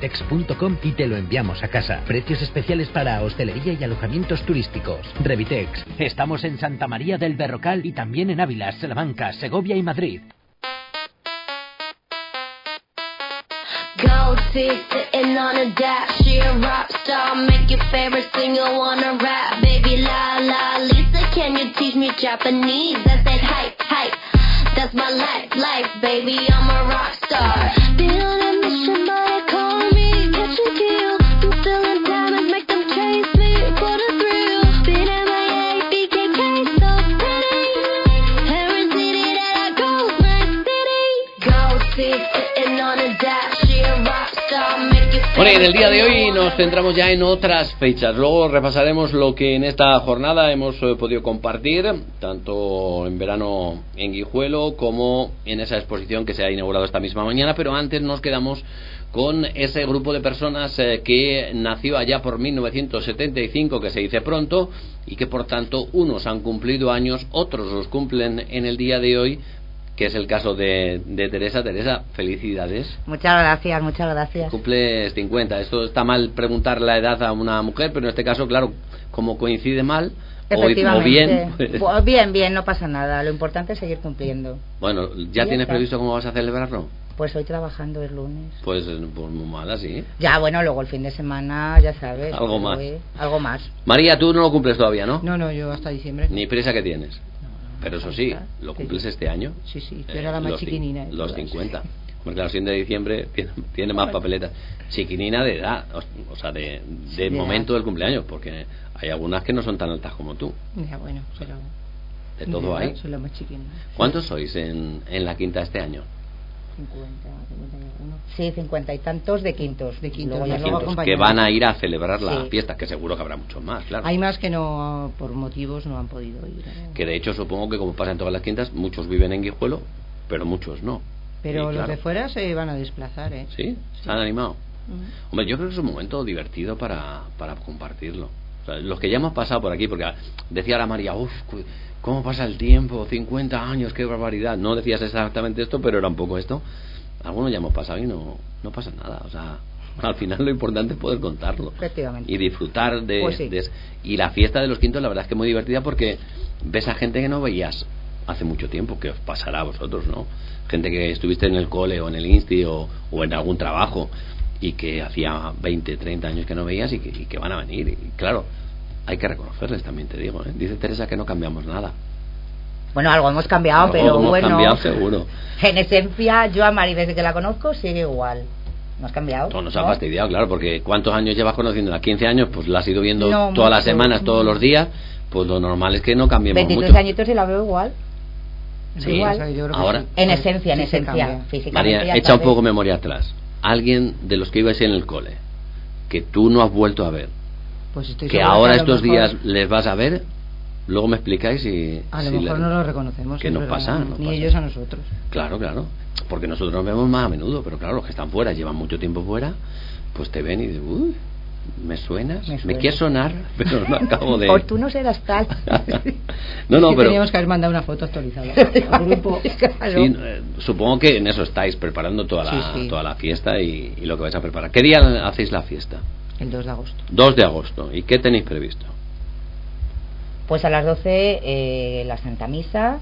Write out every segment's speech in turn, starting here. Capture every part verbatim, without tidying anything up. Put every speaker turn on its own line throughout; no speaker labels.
revitex punto com y te lo enviamos a casa. Precios especiales para hostelería y alojamientos turísticos. Revitex. Estamos en Santa María del Berrocal y también en Ávila, Salamanca, Segovia y Madrid.
Gold teeth sitting on a dash. She a rock star, make your favorite singer wanna rap. Baby la la Lisa, can you teach me Japanese? I said hype, hype, that's my life, life, baby, I'm a rock star. Been on a mission, but they call me catch and kill. I'm stealing diamonds, make them chase me for the thrill. Been M I A, B K K, so pretty. Every city that I go, my city. Gold teeth sitting on a dash.
Bueno, y en el día de hoy nos centramos ya en otras fechas. Luego repasaremos lo que en esta jornada hemos eh, podido compartir, tanto en verano en Guijuelo como en esa exposición que se ha inaugurado esta misma mañana. Pero antes nos quedamos con ese grupo de personas eh, que nació allá por mil novecientos setenta y cinco, que se dice pronto, y que por tanto unos han cumplido años, otros los cumplen en el día de hoy, que es el caso de, de Teresa. Teresa, felicidades.
Muchas gracias, muchas gracias.
Cumples cincuenta. Esto está mal preguntar la edad a una mujer, pero en este caso, claro, como coincide mal o, o bien...
Pues... Bien, bien, no pasa nada. Lo importante es seguir cumpliendo.
Bueno, ¿ya tienes previsto cómo vas a celebrarlo?
Pues hoy trabajando el lunes.
Pues, pues muy mal así.
Ya, bueno, luego el fin de semana, ya sabes.
Algo más.
Hoy, algo más.
María, tú no lo cumples todavía, ¿no?
No, no, yo hasta diciembre.
Ni prisa que tienes. Pero eso sí, ¿lo cumples este año?
Sí, sí, yo era la más
los
chiquinina.
Los cincuenta. Porque claro, siendo de diciembre tiene, tiene más papeletas. Chiquinina de edad, o sea, de, de, de momento edad. Del cumpleaños, porque hay algunas que no son tan altas como tú.
Ya, bueno, pero...
De todo
de
hay.
Soy la más chiquina.
¿Cuántos sois en, en la quinta este año?
cincuenta, cincuenta y uno. Sí, cincuenta y tantos de quintos.
De quintos,
luego
de quintos que van a ir a celebrar la sí. fiesta, que seguro que habrá muchos más, claro.
Hay más que no, por motivos, no han podido ir. ¿eh?
Que de hecho supongo que como pasa en todas las quintas, muchos viven en Guijuelo, pero muchos no.
Pero y, los
claro,
de fuera se van a desplazar, ¿eh?
¿Sí? ¿Se sí. han animado? Uh-huh. Hombre, yo creo que es un momento divertido para, para compartirlo. O sea, los que ya hemos pasado por aquí, porque decía la María, uff, ¿cómo pasa el tiempo? cincuenta años, qué barbaridad. No decías exactamente esto, pero era un poco esto. Algunos ya hemos pasado y no, no pasa nada. O sea, al final lo importante es poder contarlo y disfrutar de,
pues sí.
de... Y la fiesta de los quintos la verdad es que es muy divertida, porque ves a gente que no veías hace mucho tiempo, que os pasará a vosotros, ¿no? Gente que estuviste en el cole o en el insti o, o en algún trabajo y que hacía veinte, treinta años que no veías y que, y que van a venir. Y claro, hay que reconocerles también, te digo, ¿eh? Dice Teresa que no cambiamos nada.
Bueno, algo hemos cambiado,
algo
pero
hemos
bueno,
cambiado seguro.
En esencia, yo a Mari desde que la conozco sigue igual. ¿No has cambiado?
No, nos
¿no?
ha fastidiado, claro, porque ¿cuántos años llevas conociéndola? quince años, pues la has ido viendo
no,
todas
mucho,
las semanas,
no.
todos los días, pues lo normal es que no cambiemos
veintitrés
mucho.
añitos y la veo igual.
Sí,
igual.
O sea, yo creo
ahora,
sí.
En esencia, en
sí
esencia, físicamente.
María, echa un poco memoria atrás. Alguien de los que ibas en el cole, que tú no has vuelto a ver,
pues estoy
que ahora estos mejor... días les vas a ver, luego me explicáis y...
A lo
si
mejor
le...
no lo reconocemos.
¿Qué nos pasa?
Ni
nos pasa.
ellos a nosotros.
Claro, claro. Porque nosotros nos vemos más a menudo, pero claro, los que están fuera, llevan mucho tiempo fuera, pues te ven y dicen, uy, me suenas, me, me quieres sonar, pero no acabo de...
Por tú no serás tal.
no, no,
es que
pero...
teníamos que haber mandado una foto actualizada al grupo.
Claro. Sí, eh, supongo que en eso estáis preparando toda la,
sí, sí.
toda la fiesta y, y lo que vais a preparar. ¿Qué día hacéis la fiesta?
El dos de agosto.
dos de agosto. ¿Y qué tenéis previsto?
Pues a las doce eh, la Santa Misa.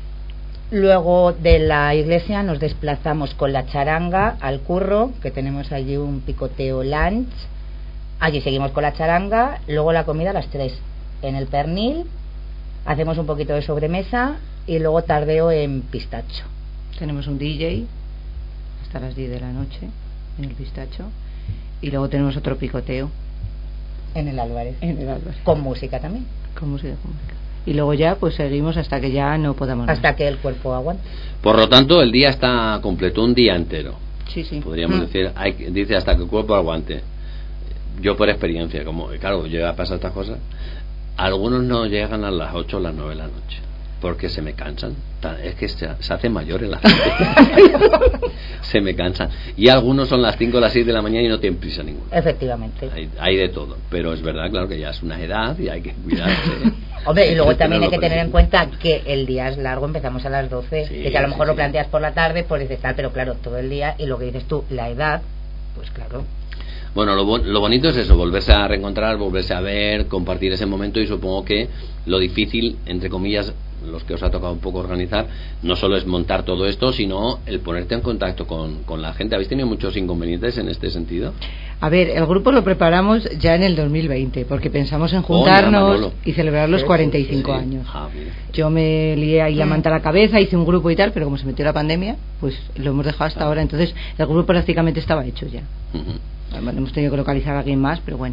Luego de la iglesia nos desplazamos con la charanga al curro, que tenemos allí un picoteo lunch. Allí seguimos con la charanga. Luego la comida a las tres en el pernil. Hacemos un poquito de sobremesa y luego tardeo en pistacho.
Tenemos un D J hasta las diez de la noche en el pistacho. Y luego tenemos otro picoteo
en el Álvarez.
En el Álvarez.
Con música también.
Con música, con música. Y luego ya pues seguimos hasta que ya no podamos más.
Hasta que el cuerpo aguante.
Por lo tanto, el día está completo, un día entero.
Sí, sí.
Podríamos mm. decir, hay, dice hasta que el cuerpo aguante. Yo por experiencia, como claro, yo ya pasado estas cosas, algunos no llegan a las ocho o las nueve de la noche. Porque se me cansan. Es que se, se hace mayor en la gente. Se me cansan. Y algunos son las cinco o las seis de la mañana y no tienen prisa ninguna.
Efectivamente.
Hay, hay de todo. Pero es verdad, claro, que ya es una edad y hay que cuidarse.
Hombre, y luego también hay que tener en cuenta que el día es largo, empezamos a las doce.
Sí,
que, que a lo mejor
sí,
lo planteas por la tarde, pues dices tal, pero claro, todo el día. Y lo que dices tú, la edad, pues claro.
Bueno, lo, bo- lo bonito es eso, volverse a reencontrar, volverse a ver, compartir ese momento, y supongo que lo difícil, entre comillas, los que os ha tocado un poco organizar, no solo es montar todo esto, sino el ponerte en contacto con, con la gente. ¿Habéis tenido muchos inconvenientes en este sentido?
A ver, el grupo lo preparamos ya en el dos mil veinte, porque pensamos en
Oh,
juntarnos
ya,
y celebrar los
Sí,
cuarenta y cinco
Sí.
años.
Ah, mira.
Yo me lié ahí la manta a la cabeza, hice un grupo y tal, pero como se metió la pandemia, pues lo hemos dejado hasta
Ah.
ahora. Entonces, el grupo prácticamente estaba hecho ya.
Ujú.
Bueno, hemos tenido que localizar a alguien más, pero bueno.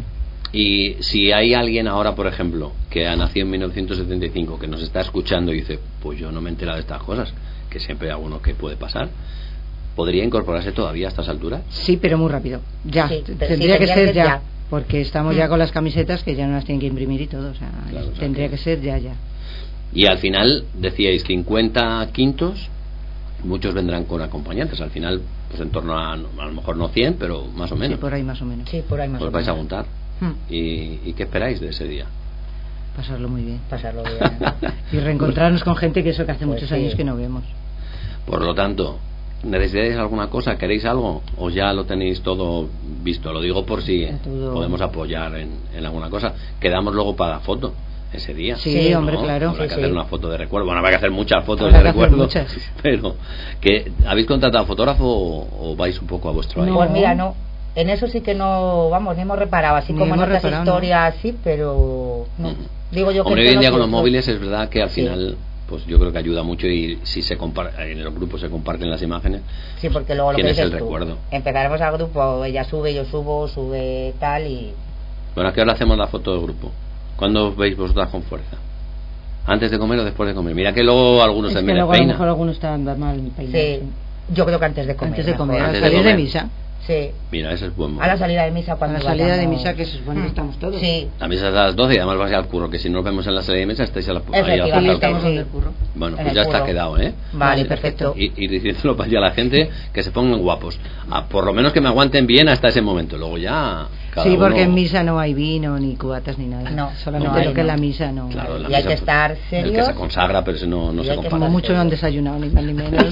Y si hay alguien ahora, por ejemplo, que ha nacido en mil novecientos setenta y cinco, que nos está escuchando y dice, pues yo no me he enterado de estas cosas, que siempre hay alguno que puede pasar, ¿podría incorporarse todavía a estas alturas?
Sí, pero muy rápido. Ya,
Sí,
T-
pero
tendría
sí,
que
tendría
ser
que
ya,
ya.
porque estamos
Mm.
ya con las camisetas que ya no las tienen que imprimir y todo, o sea,
Claro, o sea
tendría
que-
que ser ya, ya.
Y al final, decíais, cincuenta quintos, muchos vendrán con acompañantes, al final, pues en torno a, a lo mejor no cien, pero más o menos.
Sí, por ahí más o menos.
Sí, por ahí más
Os
o
vais a
menos.
juntar.
Hmm,
¿Y, ¿Y qué esperáis de ese día?
pasarlo muy bien.
Pasarlo bien.
Y reencontrarnos con gente que eso que hace
Pues
muchos
sí.
años que no vemos.
Por lo tanto, ¿necesitáis alguna cosa? ¿Queréis algo? ¿O ya lo tenéis todo visto? Lo digo por si
Todo.
podemos apoyar en, en alguna cosa. Quedamos luego para la foto ese día.
Sí,
¿no?
hombre, claro.
Habrá
Sí,
que
sí.
hacer una foto de recuerdo. Bueno, habrá que hacer muchas fotos
Habrá
de
que hacer
recuerdo.
muchas.
Pero, ¿que ¿habéis contratado fotógrafo o, o vais un poco a vuestro aire?
No.
Pues mira, no. En eso sí que no, vamos, ni hemos reparado, así
Ni
como en
hemos
otras
reparado, ¿no?
historias, sí, pero no.
Mm.
Digo yo que
Hombre,
esto
hoy en
no
día con los
pienso.
móviles es verdad que al
Sí.
final, pues yo creo que ayuda mucho, y si se compar- en los grupos se comparten las imágenes.
Sí, porque luego lo que
Tienes
dices
el
tú,
recuerdo.
empezaremos al grupo, ella sube, yo subo, sube tal y...
Bueno, ¿a qué hora hacemos la foto del grupo? ¿Cuándo os veis vosotras con fuerza? ¿Antes de comer o después de comer? Mira que luego algunos
Es
se
que
me
luego a lo
peinan.
mejor algunos están mal peinados.
Sí, yo creo que antes de comer.
Antes de
mejor.
comer,
Antes
al
de
salir de
comer.
misa.
Sí,
Mira, ese es buen
a la
momento.
salida de misa
A
cuando
la salida de
vayamos.
misa, que se supone que
Mm.
estamos todos.
Sí,
A misa es a las doce y además vais al curro, que si no nos vemos en la salida de mesa estáis a la, ahí a la
Efectivamente,
plaza del
estamos
curro.
en el curro.
Bueno,
en
pues
el
ya está
curro.
quedado, ¿eh?
Vale,
Vale,
perfecto.
Y, y diciéndolo para allá a la gente, que se pongan guapos. Ah, por lo menos que me aguanten bien hasta ese momento. Luego ya... cada
Sí, porque
uno-
en misa no hay vino, ni cubatas, ni nada.
No,
solamente
no hay,
lo que es
no.
la misa no.
Claro, la
Y hay
misa,
que estar
El que
serios.
se consagra, pero ese no, no
Y
se
hay que
compara.
Como mucho no han desayunado, ni más ni menos.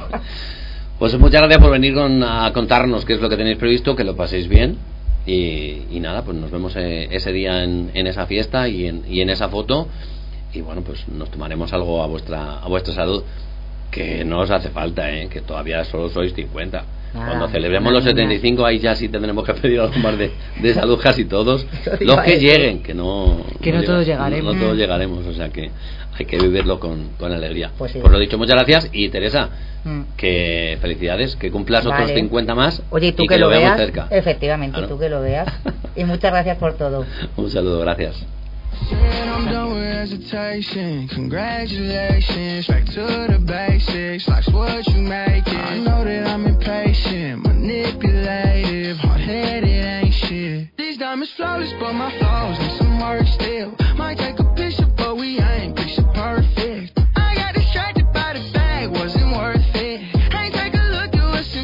Pues muchas gracias por venir con- a contarnos qué es lo que tenéis previsto, que lo paséis bien. Y, y nada, pues nos vemos eh, ese día en, en esa fiesta y en, y en esa foto. Y bueno, pues nos tomaremos algo a vuestra a vuestra salud, que no os hace falta, ¿eh? Que todavía solo sois cincuenta.
Ah,
Cuando celebremos los
nada,
setenta y cinco, ahí ya sí tendremos que pedir algo más de, de salud casi todos.
Eso te
Los
iba a
que
decir.
lleguen, que no...
Que no todos llegaremos.
No todos llegaremos, o sea que hay que vivirlo con, con alegría.
Pues sí.
Pues lo dicho, muchas gracias. Y Teresa,
Mm.
que felicidades, que cumplas otros
Vale.
cincuenta más.
Oye, y tú
y
que,
que
lo
lo veamos
veas,
cerca.
efectivamente,
Claro.
tú que lo veas. Y muchas gracias por todo.
Un saludo, gracias.
Said I'm done with hesitation. Congratulations, back to the basics. Life's what you make it. I know that I'm impatient, manipulative, hard-headed, ain't shit. These diamonds flawless, but my flaws need some work still. Might take a picture, but we ain't picture perfect. I got distracted by the bag, wasn't worth it. Ain't take a look at what's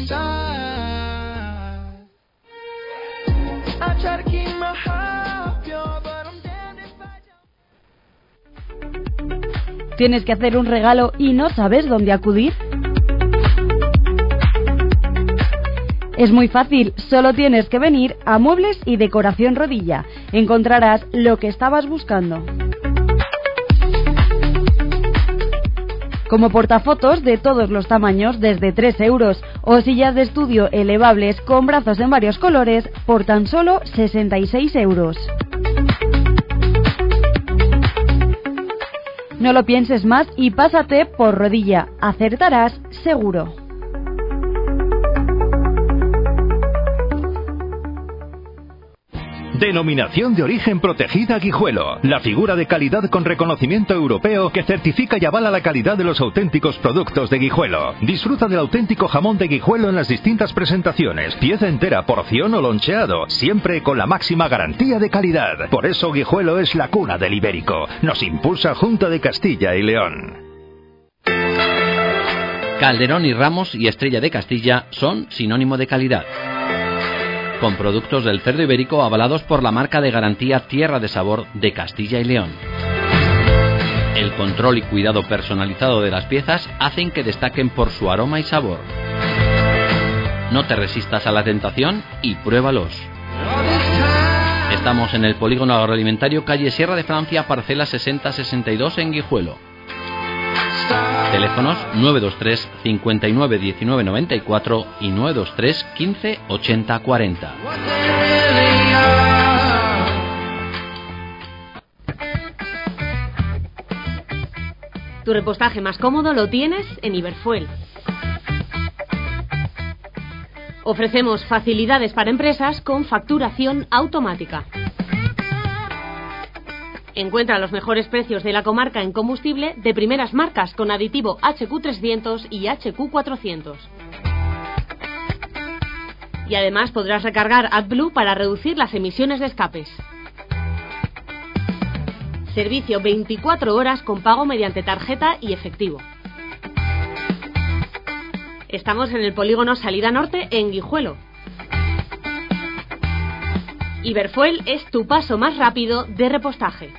inside. I try to keep my heart pure, but I'm damned if I don't.
¿Tienes que hacer un regalo y no sabes dónde acudir? Es muy fácil, solo tienes que venir a Muebles y Decoración Rodilla. Encontrarás lo que estabas buscando. Como portafotos de todos los tamaños desde tres euros o sillas de estudio elevables con brazos en varios colores por tan solo sesenta y seis euros. No lo pienses más y pásate por Rodilla. Acertarás seguro.
Denominación de origen protegida Guijuelo. La figura de calidad con reconocimiento europeo que certifica y avala la calidad de los auténticos productos de Guijuelo. Disfruta del auténtico jamón de Guijuelo en las distintas presentaciones. Pieza entera, porción o loncheado. Siempre con la máxima garantía de calidad. Por eso Guijuelo es la cuna del ibérico. Nos impulsa Junta de Castilla y León.
Calderón y Ramos y Estrella de Castilla son sinónimo de calidad. Con productos del cerdo ibérico avalados por la marca de garantía Tierra de Sabor de Castilla y León. El control y cuidado personalizado de las piezas hacen que destaquen por su aroma y sabor. No te resistas a la tentación y pruébalos. Estamos en el Polígono Agroalimentario, calle Sierra de Francia, parcela sesenta sesenta y dos en Guijuelo. Teléfonos nueve dos tres cincuenta y nueve diecinueve noventa y cuatro y nueve dos tres quince ochenta cuarenta.
Tu repostaje más cómodo lo tienes en Iberfuel. Ofrecemos facilidades para empresas con facturación automática. Encuentra los mejores precios de la comarca en combustible de primeras marcas con aditivo H Q trescientos y H Q cuatrocientos. Y además podrás recargar AdBlue para reducir las emisiones de escapes. Servicio veinticuatro horas con pago mediante tarjeta y efectivo. Estamos en el polígono Salida Norte en Guijuelo. Iberfuel es tu paso más rápido de repostaje.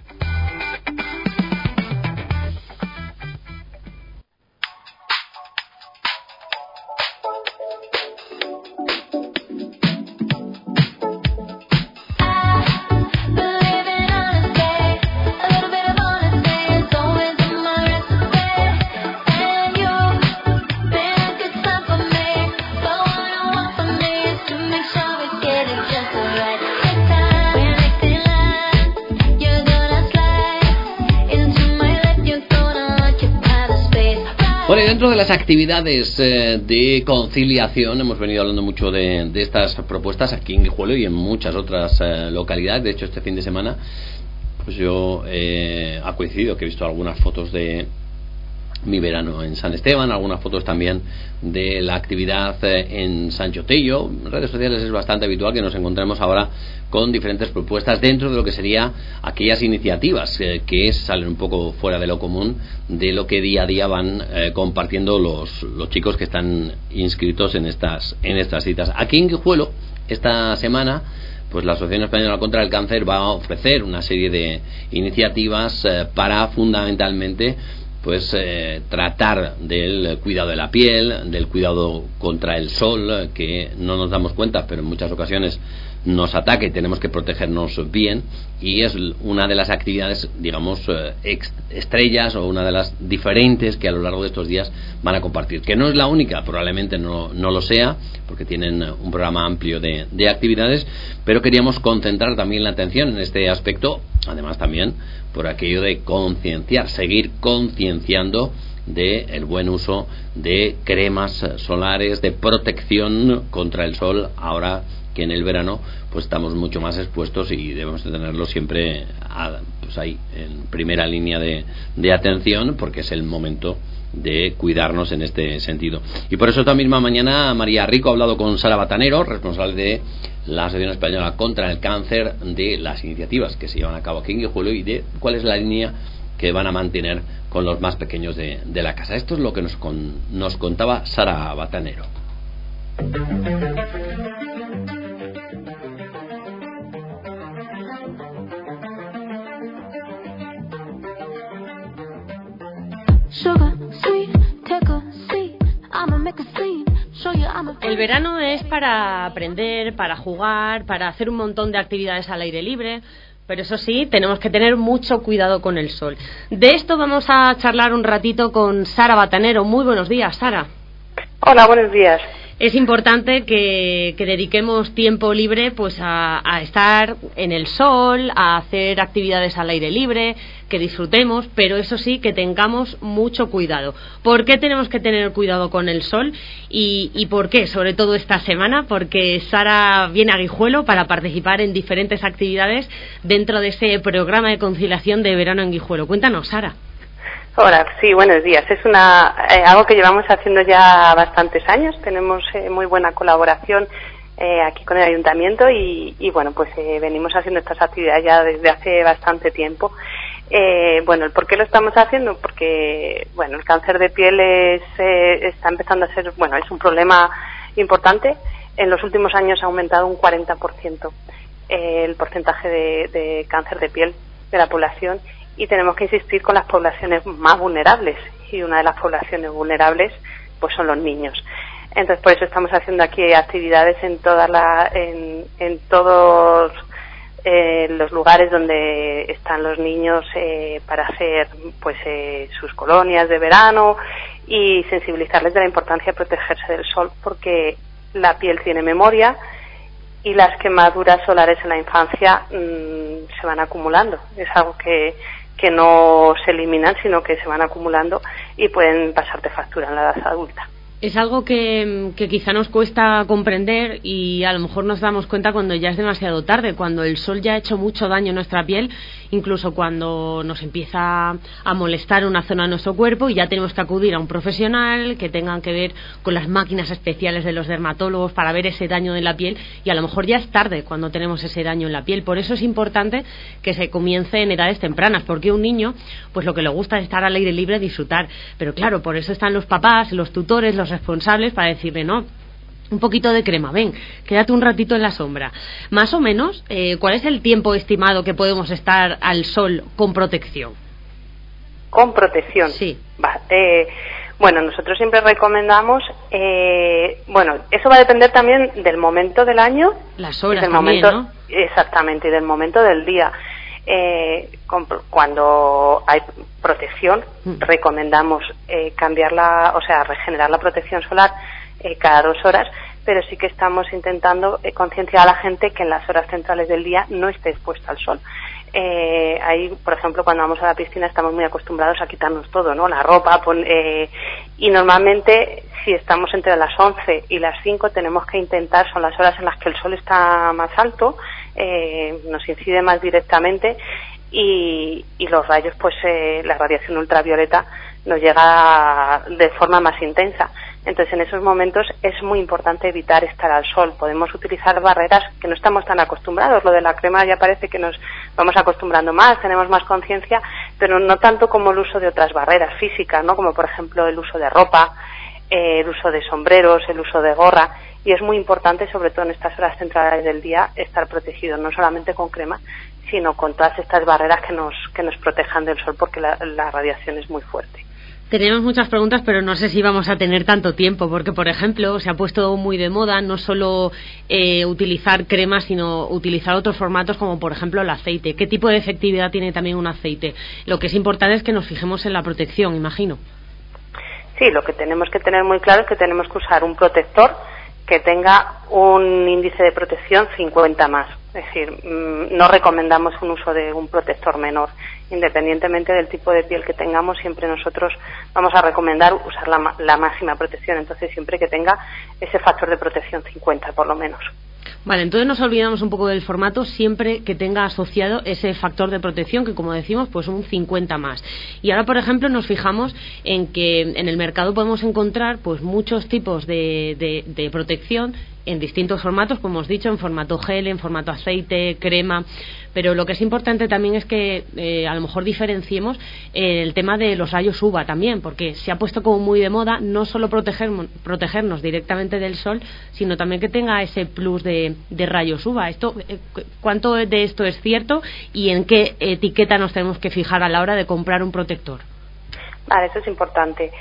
Bueno, y dentro de las actividades eh, de conciliación hemos venido hablando mucho de, de estas propuestas aquí en Guijuelo y en muchas otras eh, localidades. De hecho, este fin de semana pues yo eh, ha coincidido que he visto algunas fotos de mi verano en San Esteban, algunas fotos también de la actividad eh, en Sancho Tello. En redes sociales es bastante habitual que nos encontremos ahora con diferentes propuestas dentro de lo que sería aquellas iniciativas eh, que salen un poco fuera de lo común de lo que día a día van eh, compartiendo los, los chicos que están inscritos en estas, en estas citas. Aquí en Guijuelo, esta semana, pues la Asociación Española contra el Cáncer va a ofrecer una serie de iniciativas eh, para fundamentalmente pues eh, tratar del cuidado de la piel, del cuidado contra el sol, que no nos damos cuenta, pero en muchas ocasiones nos ataca y tenemos que protegernos bien, y es una de las actividades, digamos, eh, ex- estrellas o una de las diferentes que a lo largo de estos días van a compartir, que no es la única, probablemente no, no lo sea, porque tienen un programa amplio de, de actividades, pero queríamos concentrar también la atención en este aspecto, además también por aquello de concienciar, seguir concienciando de el buen uso de cremas solares, de protección contra el sol, ahora que en el verano pues estamos mucho más expuestos y debemos de tenerlo siempre a, pues ahí en primera línea de, de atención, porque es el momento de cuidarnos en este sentido. Y por eso esta misma mañana María Rico ha hablado con Sara Batanero, responsable de la Asociación Española contra el Cáncer, de las iniciativas que se llevan a cabo aquí en Guijuelo y de cuál es la línea que van a mantener con los más pequeños de, de la casa. Esto es lo que nos, con, nos contaba Sara Batanero.
El verano es para aprender, para jugar, para hacer un montón de actividades al aire libre, pero eso sí, tenemos que tener mucho cuidado con el sol. De esto vamos a charlar un ratito con Sara Batanero. Muy buenos días, Sara.
Hola, buenos días.
Es importante que, que dediquemos tiempo libre pues a, a estar en el sol, a hacer actividades al aire libre, que disfrutemos, pero eso sí, que tengamos mucho cuidado. ¿Por qué tenemos que tener cuidado con el sol? Y, y ¿por qué? Sobre todo esta semana, porque Sara viene a Guijuelo para participar en diferentes actividades dentro de ese programa de conciliación de verano en Guijuelo. Cuéntanos, Sara.
Hola, sí, buenos días. Es una eh, algo que llevamos haciendo ya bastantes años. Tenemos eh, muy buena colaboración eh, aquí con el ayuntamiento y, y bueno, pues eh, venimos haciendo estas actividades ya desde hace bastante tiempo. Eh, bueno, ¿el por qué lo estamos haciendo? Porque, bueno, el cáncer de piel es, eh, está empezando a ser, bueno, es un problema importante. En los últimos años ha aumentado un cuarenta por ciento eh, el porcentaje de, de cáncer de piel de la población. Y tenemos que insistir con las poblaciones más vulnerables, y una de las poblaciones vulnerables pues son los niños. Entonces por eso estamos haciendo aquí actividades en todas la, en, en todos eh, los lugares donde están los niños eh, para hacer pues eh, sus colonias de verano y sensibilizarles de la importancia de protegerse del sol, porque la piel tiene memoria y las quemaduras solares en la infancia mmm, se van acumulando. Es algo que, que no se eliminan, sino que se van acumulando y pueden pasarte factura en la edad adulta.
Es algo que, que quizá nos cuesta comprender y a lo mejor nos damos cuenta cuando ya es demasiado tarde, cuando el sol ya ha hecho mucho daño a nuestra piel, incluso cuando nos empieza a molestar una zona de nuestro cuerpo y ya tenemos que acudir a un profesional que tengan que ver con las máquinas especiales de los dermatólogos para ver ese daño en la piel, y a lo mejor ya es tarde cuando tenemos ese daño en la piel. Por eso es importante que se comience en edades tempranas, porque un niño pues lo que le gusta es estar al aire libre, disfrutar, pero claro, por eso están los papás, los tutores, los responsables para decirle no, un poquito de crema, ven, quédate un ratito en la sombra. Más o menos, eh, ¿cuál es el tiempo estimado que podemos estar al sol con protección?
Con protección.
Sí.
Va, eh, bueno, nosotros siempre recomendamos, eh, bueno, eso va a depender también del momento del año,
las horas
del
también,
momento,
¿no?
Exactamente, y del momento del día. Eh, con, cuando hay protección, mm. recomendamos eh, cambiarla, o sea, regenerar la protección solar eh, cada dos horas, pero sí que estamos intentando eh, concienciar a la gente que en las horas centrales del día no esté expuesta al sol. Eh, ahí, por ejemplo, cuando vamos a la piscina estamos muy acostumbrados a quitarnos todo, ¿no? La ropa, pon, eh, y normalmente si estamos entre las once y las cinco tenemos que intentar, son las horas en las que el sol está más alto, eh, nos incide más directamente y, y los rayos, pues eh, la radiación ultravioleta nos llega de forma más intensa. Entonces, en esos momentos es muy importante evitar estar al sol. Podemos utilizar barreras que no estamos tan acostumbrados. Lo de la crema ya parece que nos vamos acostumbrando más, tenemos más conciencia, pero no tanto como el uso de otras barreras físicas, ¿no? Como por ejemplo el uso de ropa, eh, el uso de sombreros, el uso de gorra. Y es muy importante, sobre todo en estas horas centrales del día, estar protegidos, no solamente con crema, sino con todas estas barreras que nos, que nos protejan del sol, porque la, la radiación es muy fuerte.
Tenemos muchas preguntas, pero no sé si vamos a tener tanto tiempo, porque, por ejemplo, se ha puesto muy de moda no solo eh, utilizar crema, sino utilizar otros formatos, como por ejemplo el aceite. ¿Qué tipo de efectividad tiene también un aceite? Lo que es importante es que nos fijemos en la protección, imagino.
Sí, lo que tenemos que tener muy claro es que tenemos que usar un protector que tenga un índice de protección cincuenta más. Es decir, no recomendamos un uso de un protector menor. Independientemente del tipo de piel que tengamos, siempre nosotros vamos a recomendar usar la, la máxima protección. Entonces, siempre que tenga ese factor de protección cincuenta, por lo menos.
Vale, entonces nos olvidamos un poco del formato, siempre que tenga asociado ese factor de protección, que como decimos, pues un cincuenta más. Y ahora, por ejemplo, nos fijamos en que en el mercado podemos encontrar pues muchos tipos de, de, de protección en distintos formatos, como hemos dicho, en formato gel, en formato aceite, crema, pero lo que es importante también es que eh, a lo mejor diferenciemos eh, el tema de los rayos U V A también, porque se ha puesto como muy de moda no solo proteger, protegernos directamente del sol, sino también que tenga ese plus de, de rayos U V A. Esto, eh, ¿cuánto de esto es cierto y en qué etiqueta nos tenemos que fijar a la hora de comprar un protector?
Vale, eso es importante.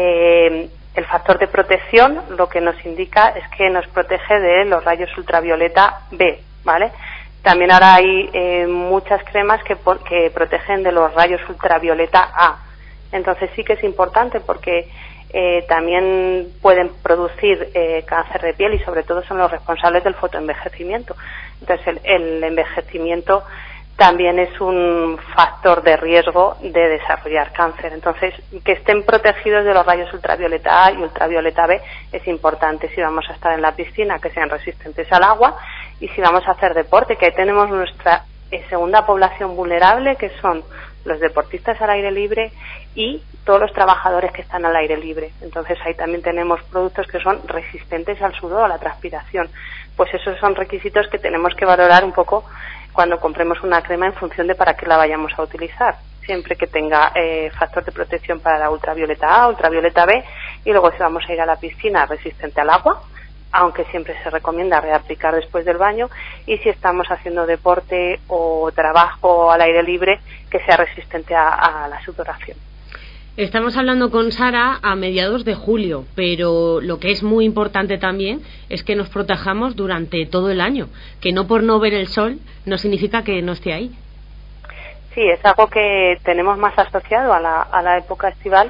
Eh, el factor de protección lo que nos indica es que nos protege de los rayos ultravioleta B, ¿vale? También ahora hay eh, muchas cremas que, que protegen de los rayos ultravioleta A. Entonces sí que es importante porque eh, también pueden producir eh, cáncer de piel y sobre todo son los responsables del fotoenvejecimiento. Entonces el, el envejecimiento también es un factor de riesgo de desarrollar cáncer. Entonces, que estén protegidos de los rayos ultravioleta A y ultravioleta B es importante si vamos a estar en la piscina, que sean resistentes al agua, y si vamos a hacer deporte, que ahí tenemos nuestra eh, segunda población vulnerable, que son los deportistas al aire libre y todos los trabajadores que están al aire libre. Entonces, ahí también tenemos productos que son resistentes al sudor, a la transpiración. Pues esos son requisitos que tenemos que valorar un poco cuando compremos una crema en función de para qué la vayamos a utilizar. Siempre que tenga eh, factor de protección para la ultravioleta A, ultravioleta B, y luego si vamos a ir a la piscina, resistente al agua, aunque siempre se recomienda reaplicar después del baño, y si estamos haciendo deporte o trabajo al aire libre, que sea resistente a, a la sudoración.
Estamos hablando con Sara a mediados de julio, pero lo que es muy importante también es que nos protejamos durante todo el año, que no por no ver el sol no significa que no esté ahí.
Sí, es algo que tenemos más asociado a la, a la época estival,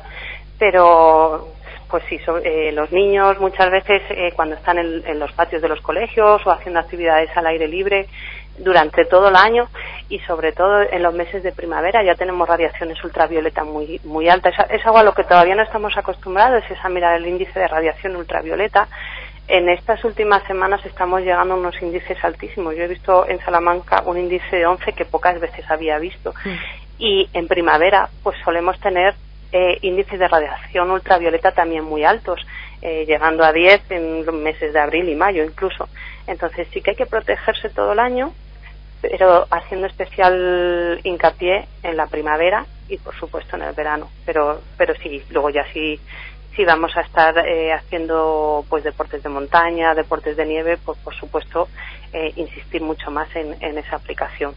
pero pues sí, so, eh, los niños muchas veces eh, cuando están en, en los patios de los colegios o haciendo actividades al aire libre durante todo el año y sobre todo en los meses de primavera ya tenemos radiaciones ultravioleta muy muy altas. Es, es algo a lo que todavía no estamos acostumbrados, es a mirar el índice de radiación ultravioleta. En estas últimas semanas estamos llegando a unos índices altísimos. Yo he visto en Salamanca un índice de once que pocas veces había visto. Sí. Y en primavera pues solemos tener eh, índices de radiación ultravioleta también muy altos, eh, llegando a diez en los meses de abril y mayo incluso. Entonces sí que hay que protegerse todo el año, pero haciendo especial hincapié en la primavera y por supuesto en el verano. Pero pero sí, luego ya sí... Si vamos a estar eh, haciendo pues deportes de montaña, deportes de nieve, pues por supuesto eh, insistir mucho más en, en esa aplicación.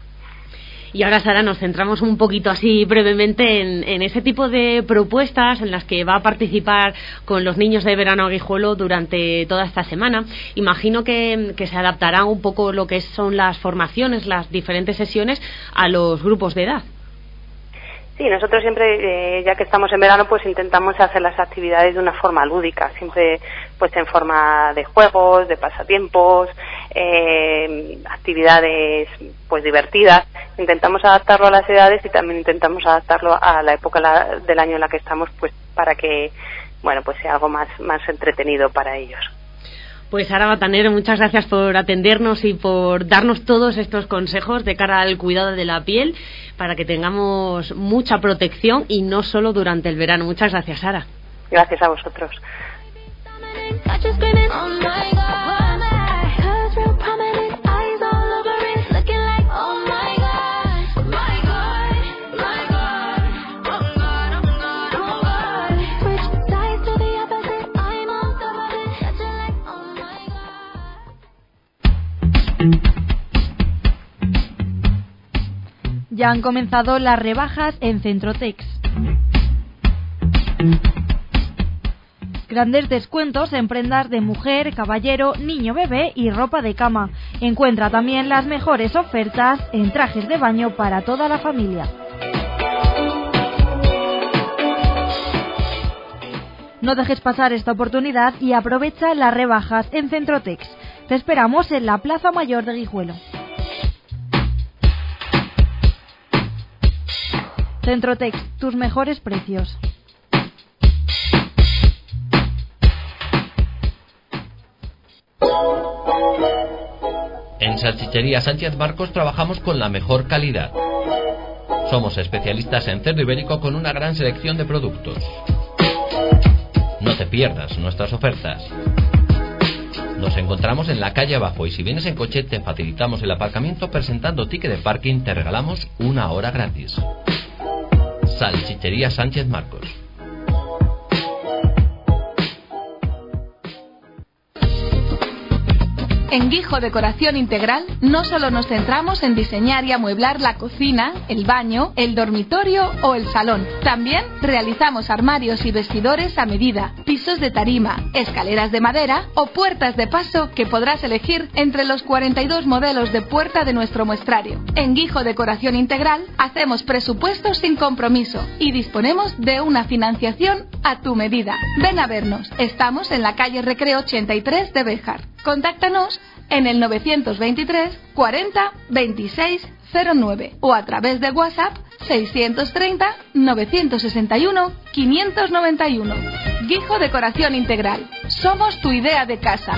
Y ahora, Sara, nos centramos un poquito así brevemente en, en ese tipo de propuestas en las que va a participar con los niños de verano a Guijuelo durante toda esta semana. Imagino que, que se adaptará un poco lo que son las formaciones, las diferentes sesiones a los grupos de edad.
Sí, nosotros siempre, eh, ya que estamos en verano, pues intentamos hacer las actividades de una forma lúdica, siempre pues en forma de juegos, de pasatiempos, eh, actividades pues divertidas. Intentamos adaptarlo a las edades y también intentamos adaptarlo a la época la, del año en la que estamos, pues para que, bueno, pues sea algo más, más entretenido para ellos.
Pues Sara Batanero, muchas gracias por atendernos y por darnos todos estos consejos de cara al cuidado de la piel para que tengamos mucha protección y no solo durante el verano. Muchas gracias, Sara.
Gracias a vosotros.
Ya han comenzado las rebajas en Centrotex. Grandes descuentos en prendas de mujer, caballero, niño, bebé y ropa de cama. Encuentra también las mejores ofertas en trajes de baño para toda la familia. No dejes pasar esta oportunidad y aprovecha las rebajas en Centrotex. Te esperamos en la Plaza Mayor de Guijuelo. Centrotex, tus mejores precios.
En Salchichería Sánchez Marcos trabajamos con la mejor calidad. Somos especialistas en cerdo ibérico con una gran selección de productos. No te pierdas nuestras ofertas. Nos encontramos en la calle abajo y si vienes en coche te facilitamos el aparcamiento presentando ticket de parking, te regalamos una hora gratis. Salchichería Sánchez Marcos.
En Guijo Decoración Integral no solo nos centramos en diseñar y amueblar la cocina, el baño, el dormitorio o el salón. También realizamos armarios y vestidores a medida, pisos de tarima, escaleras de madera o puertas de paso que podrás elegir entre los cuarenta y dos modelos de puerta de nuestro muestrario. En Guijo Decoración Integral hacemos presupuestos sin compromiso y disponemos de una financiación a tu medida. Ven a vernos. Estamos en la calle Recreo ochenta y tres de Béjar. Contáctanos en el novecientos veintitrés cuarenta veintiséis cero nueve o a través de WhatsApp seiscientos treinta novecientos sesenta y uno quinientos noventa y uno. Guijo Decoración Integral. Somos tu idea de casa.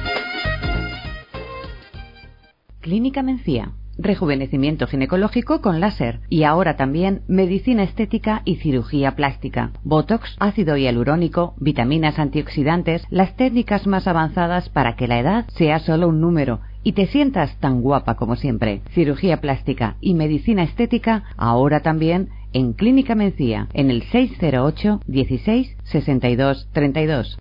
Clínica Mencía. Rejuvenecimiento ginecológico con láser y ahora también medicina estética y cirugía plástica, botox, ácido hialurónico, vitaminas antioxidantes, las técnicas más avanzadas para que la edad sea solo un número y te sientas tan guapa como siempre. Cirugía plástica y medicina estética ahora también en Clínica Mencía, en el seis cero ocho dieciséis sesenta y dos treinta y dos.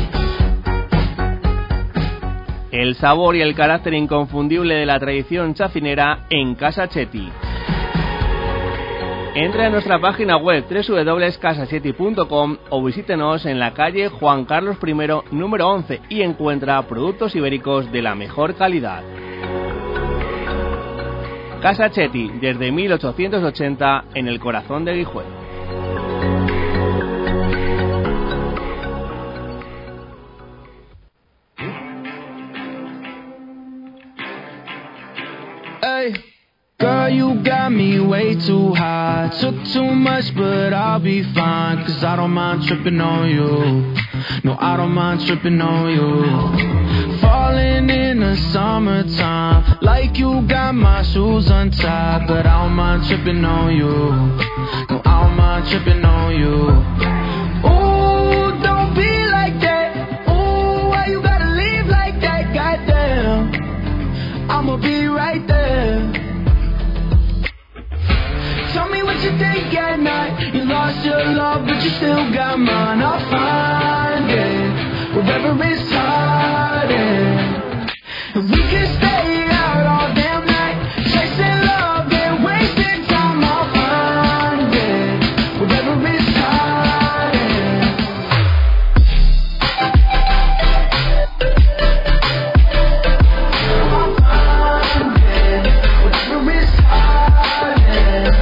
El sabor y el carácter inconfundible de la tradición chacinera en Casa Chetti. Entre a nuestra página web doble u doble u doble u punto casa siete punto com o visítenos en la calle Juan Carlos primero, número once, y encuentra productos ibéricos de la mejor calidad. Casa Chetty, desde mil ochocientos ochenta, en el corazón de Guijuelo.
Hey, girl, you got me way too high. Took too much, but I'll be fine. Cause I don't mind tripping on you. No, I don't mind tripping on you. Falling in the summertime, like you got my shoes untied. But I don't mind tripping on you. No, I don't mind tripping on you. Ooh, don't be like that. Ooh, why you gotta leave like that? Goddamn, I'ma be right there. Tell me what you think at night. You lost your love, but you still got mine. I'll find it wherever it's hiding. And we can stay out all damn night, chasing love and wasting time. I'll find it wherever it's hiding. I'll find it wherever it's hiding.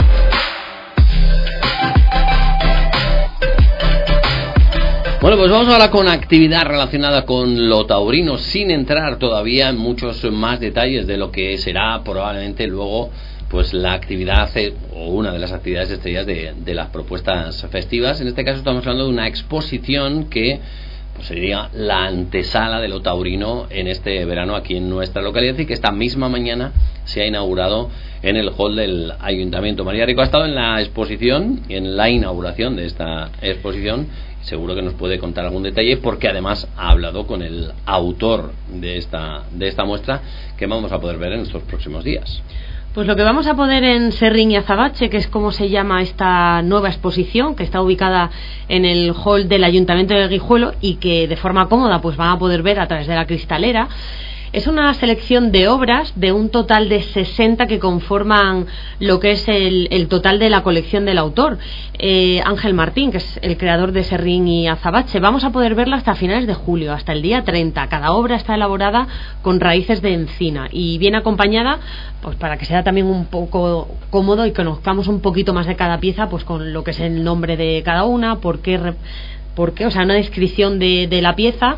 Bueno, pues vamos ahora con actividad relacionada con lo taurino, sin entrar todavía en muchos más detalles de lo que será probablemente luego pues la actividad o una de las actividades estrellas de, de las propuestas festivas. En este caso estamos hablando de una exposición que pues sería la antesala de lo taurino en este verano aquí en nuestra localidad, y que esta misma mañana se ha inaugurado en el hall del Ayuntamiento. María Rico ha estado en la exposición, en la inauguración de esta exposición. Seguro que nos puede contar algún detalle, porque además ha hablado con el autor de esta, de esta muestra, que vamos a poder ver en estos próximos días.
Pues lo que vamos a poder en Serrín y Azabache, que es como se llama esta nueva exposición, que está ubicada en el hall del Ayuntamiento de Guijuelo y que de forma cómoda pues van a poder ver a través de la cristalera. Es una selección de obras de un total de sesenta que conforman lo que es el, el total de la colección del autor, eh, Ángel Martín, que es el creador de Serrín y Azabache. Vamos a poder verla hasta finales de julio, hasta el día treinta. Cada obra está elaborada con raíces de encina y viene acompañada, pues para que sea también un poco cómodo y conozcamos un poquito más de cada pieza, pues con lo que es el nombre de cada una, por qué, por qué, o sea, una descripción de, de la pieza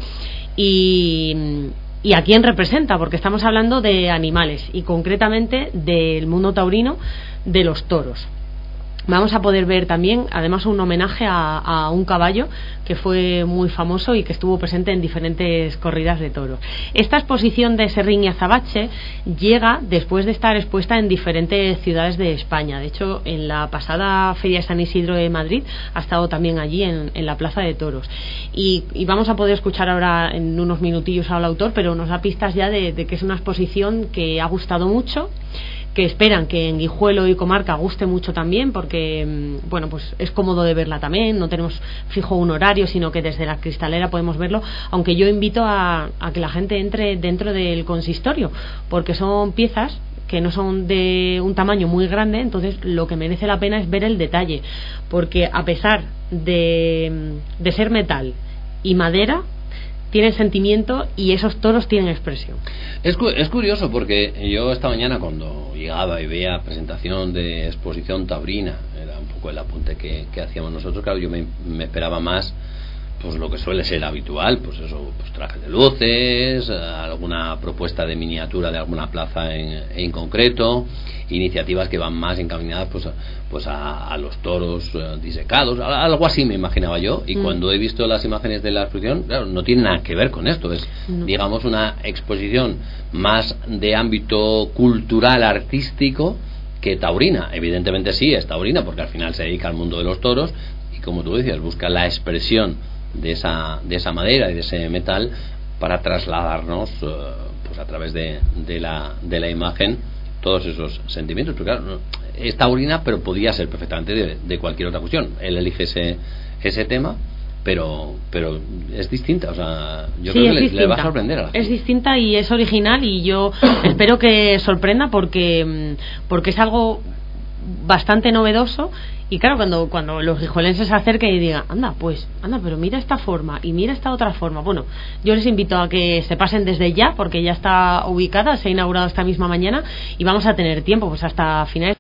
y... y a quién representa, porque estamos hablando de animales y concretamente del mundo taurino, de los toros. Vamos a poder ver también, además, un homenaje a, a un caballo que fue muy famoso y que estuvo presente en diferentes corridas de toros. Esta exposición de Serrín y Azabache llega después de estar expuesta en diferentes ciudades de España. De hecho, en la pasada Feria de San Isidro de Madrid ha estado también allí en, en la Plaza de Toros. Y, y vamos a poder escuchar ahora en unos minutillos al autor, pero nos da pistas ya de, de que es una exposición que ha gustado mucho, que esperan que en Guijuelo y comarca guste mucho también, porque bueno, pues es cómodo de verla también, no tenemos fijo un horario, sino que desde la cristalera podemos verlo, aunque yo invito a, a que la gente entre dentro del consistorio, porque son piezas que no son de un tamaño muy grande, entonces lo que merece la pena es ver el detalle, porque a pesar de, de ser metal y madera, tienen sentimiento y esos toros tienen expresión.
Es, cu- es curioso, porque yo esta mañana cuando llegaba y veía presentación de exposición taurina, era un poco el apunte que, que hacíamos nosotros, claro, yo me, me esperaba más pues lo que suele ser habitual, pues eso, pues trajes de luces, alguna propuesta de miniatura de alguna plaza en, en concreto, iniciativas que van más encaminadas pues a, pues a, a los toros uh, disecados, algo así me imaginaba yo, y mm. cuando he visto las imágenes de la exposición, claro, no tiene nada que ver con esto, es no. digamos una exposición más de ámbito cultural, artístico, que taurina. Evidentemente sí, es taurina, porque al final se dedica al mundo de los toros, y como tú decías, busca la expresión de esa de esa madera y de ese metal para trasladarnos uh, pues a través de, de la de la imagen todos esos sentimientos. Porque claro, no, es taurina, pero podía ser perfectamente de, de cualquier otra cuestión. Él elige ese ese tema, pero pero es distinta, o sea, yo sí, creo que le, le va a sorprender a la gente.
Es distinta y es original, y yo espero que sorprenda, porque porque es algo bastante novedoso. Y claro, cuando, cuando los guijuelenses se acerquen y digan, anda, pues, anda, pero mira esta forma y mira esta otra forma. Bueno, yo les invito a que se pasen desde ya, porque ya está ubicada, se ha inaugurado esta misma mañana y vamos a tener tiempo, pues hasta finales